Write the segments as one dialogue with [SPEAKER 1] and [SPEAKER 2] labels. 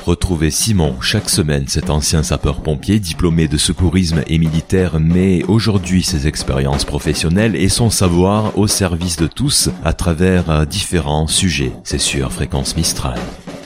[SPEAKER 1] Retrouvez Simon chaque semaine, cet ancien sapeur-pompier diplômé de secourisme et militaire, mais aujourd'hui ses expériences professionnelles et son savoir au service de tous à travers différents sujets. C'est sur Fréquence Mistral.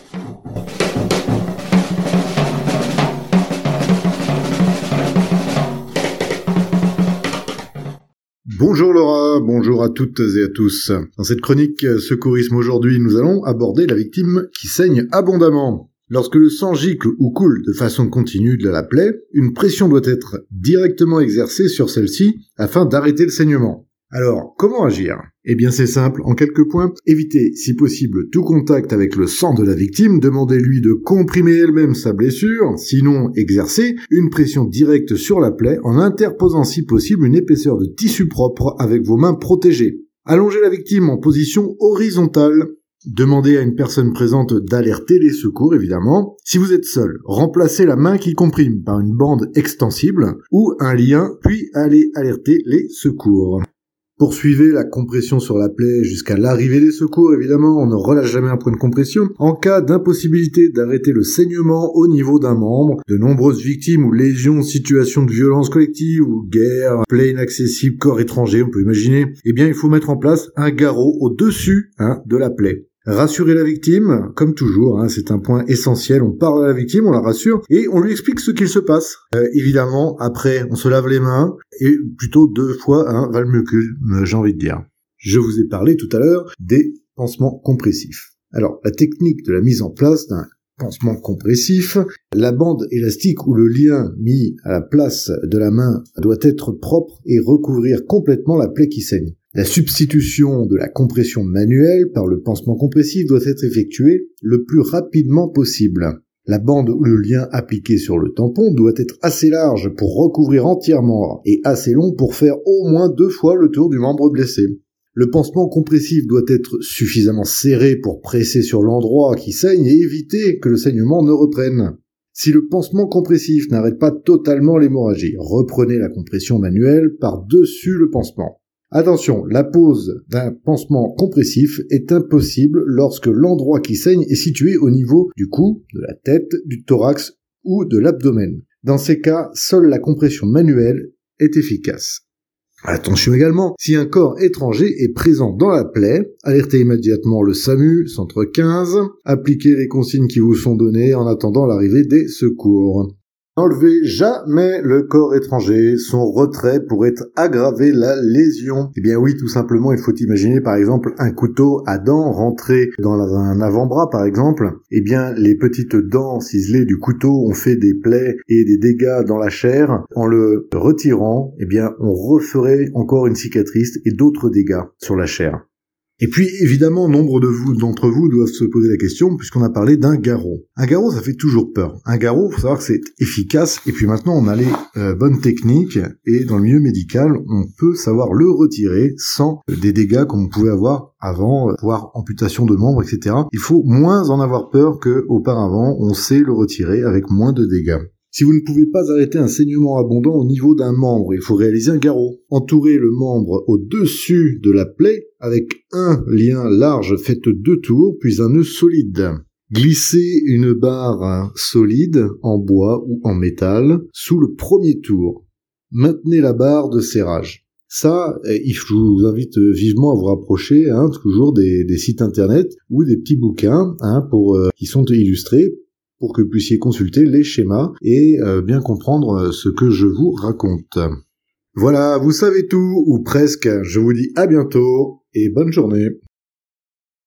[SPEAKER 2] Bonjour Laura, bonjour à toutes et à tous. Dans cette chronique secourisme aujourd'hui, nous allons aborder la victime qui saigne abondamment. Lorsque le sang gicle ou coule de façon continue de la plaie, une pression doit être directement exercée sur celle-ci afin d'arrêter le saignement. Alors, comment agir ? Eh bien c'est simple, en quelques points, évitez si possible tout contact avec le sang de la victime, demandez-lui de comprimer elle-même sa blessure, sinon exercez une pression directe sur la plaie en interposant si possible une épaisseur de tissu propre avec vos mains protégées. Allongez la victime en position horizontale. Demandez à une personne présente d'alerter les secours, évidemment. Si vous êtes seul, remplacez la main qui comprime par une bande extensible ou un lien, puis allez alerter les secours. Poursuivez la compression sur la plaie jusqu'à l'arrivée des secours, évidemment, on ne relâche jamais un point de compression. En cas d'impossibilité d'arrêter le saignement au niveau d'un membre, de nombreuses victimes ou lésions, situations de violence collective ou guerre, plaie inaccessible, corps étranger, on peut imaginer, eh bien il faut mettre en place un garrot au-dessus de la plaie. Rassurez la victime, comme toujours, c'est un point essentiel, on parle à la victime, on la rassure, et on lui explique ce qu'il se passe. Évidemment, après, on se lave les mains, et plutôt 2 fois, va le mieux que, j'ai envie de dire. Je vous ai parlé tout à l'heure des pansements compressifs. Alors, la technique de la mise en place d'un pansement compressif, la bande élastique ou le lien mis à la place de la main doit être propre et recouvrir complètement la plaie qui saigne. La substitution de la compression manuelle par le pansement compressif doit être effectuée le plus rapidement possible. La bande ou le lien appliqué sur le tampon doit être assez large pour recouvrir entièrement et assez long pour faire au moins 2 fois le tour du membre blessé. Le pansement compressif doit être suffisamment serré pour presser sur l'endroit qui saigne et éviter que le saignement ne reprenne. Si le pansement compressif n'arrête pas totalement l'hémorragie, reprenez la compression manuelle par-dessus le pansement. Attention, la pose d'un pansement compressif est impossible lorsque l'endroit qui saigne est situé au niveau du cou, de la tête, du thorax ou de l'abdomen. Dans ces cas, seule la compression manuelle est efficace. Attention également, si un corps étranger est présent dans la plaie, alertez immédiatement le SAMU, centre 15, appliquez les consignes qui vous sont données en attendant l'arrivée des secours. N'enlevez jamais le corps étranger, son retrait pourrait aggraver la lésion. Eh bien oui, tout simplement, il faut imaginer par exemple un couteau à dents rentré dans un avant-bras par exemple. Eh bien les petites dents ciselées du couteau ont fait des plaies et des dégâts dans la chair. En le retirant, eh bien on referait encore une cicatrice et d'autres dégâts sur la chair. Et puis, évidemment, nombre d'entre vous doivent se poser la question, puisqu'on a parlé d'un garrot. Un garrot, ça fait toujours peur. Un garrot, faut savoir que c'est efficace, et puis maintenant, on a les bonnes techniques, et dans le milieu médical, on peut savoir le retirer sans des dégâts comme on pouvait avoir avant, voire amputation de membres, etc. Il faut moins en avoir peur qu'auparavant, on sait le retirer avec moins de dégâts. Si vous ne pouvez pas arrêter un saignement abondant au niveau d'un membre, il faut réaliser un garrot. Entourez le membre au-dessus de la plaie avec un lien large, faites 2 tours, puis un nœud solide. Glissez une barre solide en bois ou en métal sous le premier tour. Maintenez la barre de serrage. Ça, je vous invite vivement à vous rapprocher toujours des sites internet ou des petits bouquins qui sont illustrés, pour que vous puissiez consulter les schémas et bien comprendre ce que je vous raconte. Voilà, vous savez tout, ou presque. Je vous dis à bientôt et bonne journée.